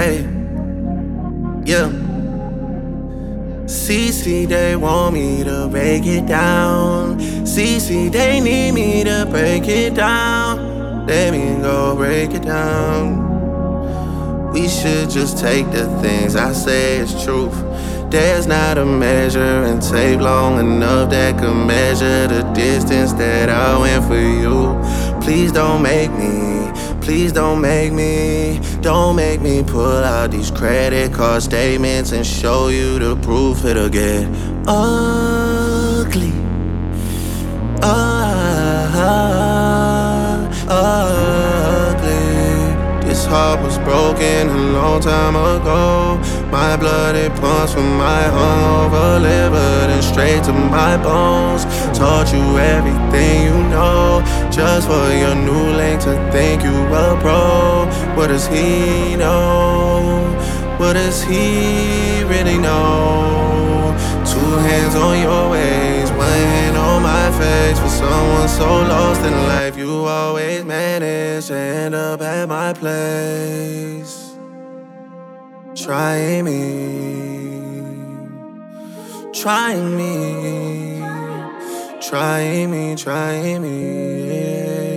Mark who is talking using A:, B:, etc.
A: Hey, yeah. CC, they want me to break it down. CC, they need me to break it down. Let me go break it down. We should just take the things I say as truth. There's not a measure and tape long enough that could measure the distance that I went for you. Please don't make me, don't make me pull out these credit card statements and show you the proof. It'll get ugly. Ugly. This heart was broken a long time ago. My blood, it pumps from my hungover liver then straight to my bones. Taught you everything you know, just for your new link to think you a pro. What does he know? What does he really know? Two hands on your waist, one hand on my face. For someone so lost in life, you always manage to end up at my place. Trying me, trying me, trying me, trying me, yeah.